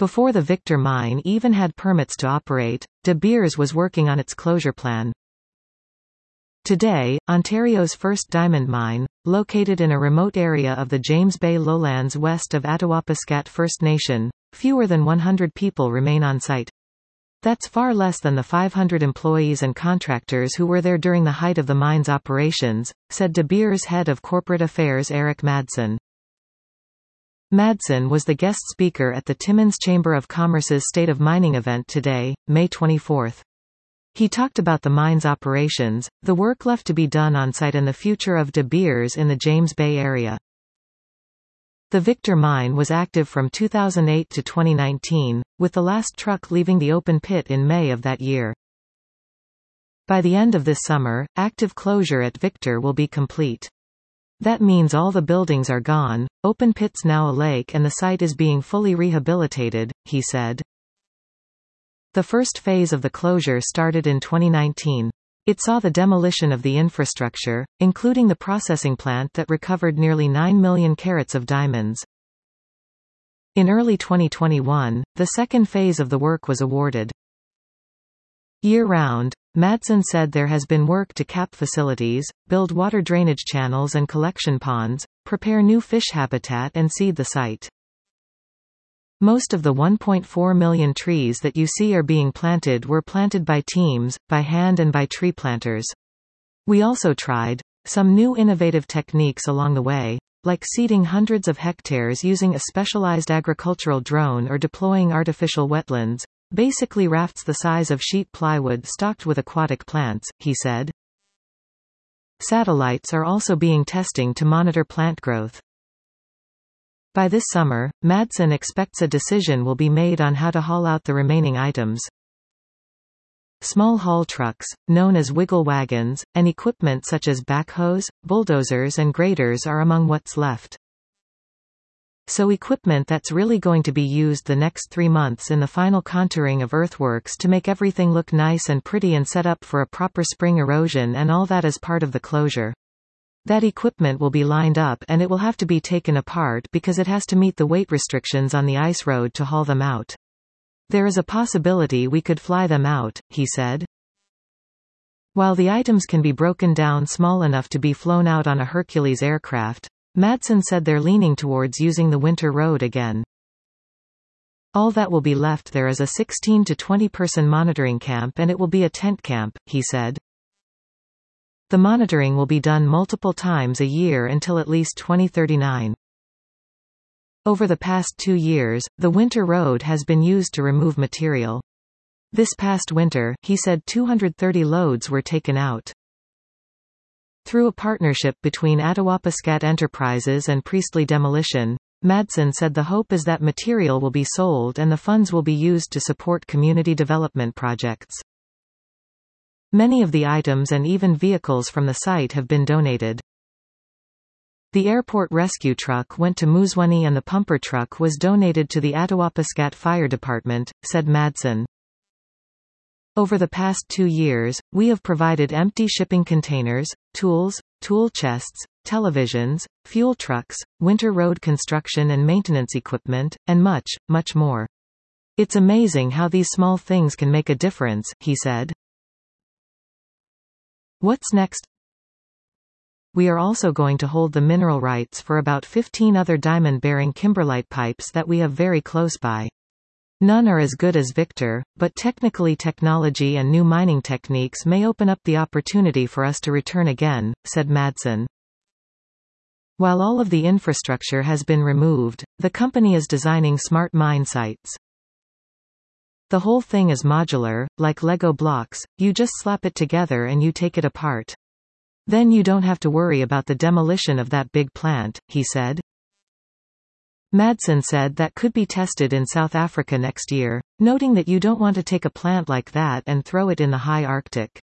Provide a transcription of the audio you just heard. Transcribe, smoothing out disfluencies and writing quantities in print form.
Before the Victor mine even had permits to operate, De Beers was working on its closure plan. Today, Ontario's first diamond mine, located in a remote area of the James Bay lowlands west of Attawapiskat First Nation, fewer than 100 people remain on site. That's far less than the 500 employees and contractors who were there during the height of the mine's operations, said De Beers head of corporate affairs Eric Madsen. Madsen was the guest speaker at the Timmins Chamber of Commerce's State of Mining event today, May 24. He talked about the mine's operations, the work left to be done on site and the future of De Beers in the James Bay area. The Victor mine was active from 2008 to 2019, with the last truck leaving the open pit in May of that year. By the end of this summer, active closure at Victor will be complete. That means all the buildings are gone, open pit's now a lake and the site is being fully rehabilitated, he said. The first phase of the closure started in 2019. It saw the demolition of the infrastructure, including the processing plant that recovered nearly 9 million carats of diamonds. In early 2021, the second phase of the work was awarded. Year-round, Madsen said there has been work to cap facilities, build water drainage channels and collection ponds, prepare new fish habitat and seed the site. Most of the 1.4 million trees that you see are being planted were planted by teams, by hand and by tree planters. We also tried some new innovative techniques along the way, like seeding hundreds of hectares using a specialized agricultural drone or deploying artificial wetlands, basically rafts the size of sheet plywood stocked with aquatic plants, he said. Satellites are also being testing to monitor plant growth. By this summer, Madsen expects a decision will be made on how to haul out the remaining items. Small haul trucks, known as wiggle wagons, and equipment such as backhoes, bulldozers and graders are among what's left. So equipment that's really going to be used the next 3 months in the final contouring of earthworks to make everything look nice and pretty and set up for a proper spring erosion and all that as part of the closure. That equipment will be lined up and it will have to be taken apart because it has to meet the weight restrictions on the ice road to haul them out. There is a possibility we could fly them out, he said. While the items can be broken down small enough to be flown out on a Hercules aircraft, Madsen said they're leaning towards using the winter road again. All that will be left there is a 16 to 20 person monitoring camp and it will be a tent camp, he said. The monitoring will be done multiple times a year until at least 2039. Over the past 2 years, the winter road has been used to remove material. This past winter, he said 230 loads were taken out. Through a partnership between Attawapiskat Enterprises and Priestley Demolition, Madsen said the hope is that material will be sold and the funds will be used to support community development projects. Many of the items and even vehicles from the site have been donated. The airport rescue truck went to Muzwani and the pumper truck was donated to the Attawapiskat Fire Department, said Madsen. Over the past 2 years, we have provided empty shipping containers, tools, tool chests, televisions, fuel trucks, winter road construction and maintenance equipment, and much, much more. It's amazing how these small things can make a difference, he said. What's next? We are also going to hold the mineral rights for about 15 other diamond-bearing kimberlite pipes that we have very close by. None are as good as Victor, but technically technology and new mining techniques may open up the opportunity for us to return again, said Madsen. While all of the infrastructure has been removed, the company is designing smart mine sites. The whole thing is modular, like Lego blocks, you just slap it together and you take it apart. Then you don't have to worry about the demolition of that big plant, he said. Madsen said that could be tested in South Africa next year, noting that you don't want to take a plant like that and throw it in the high Arctic.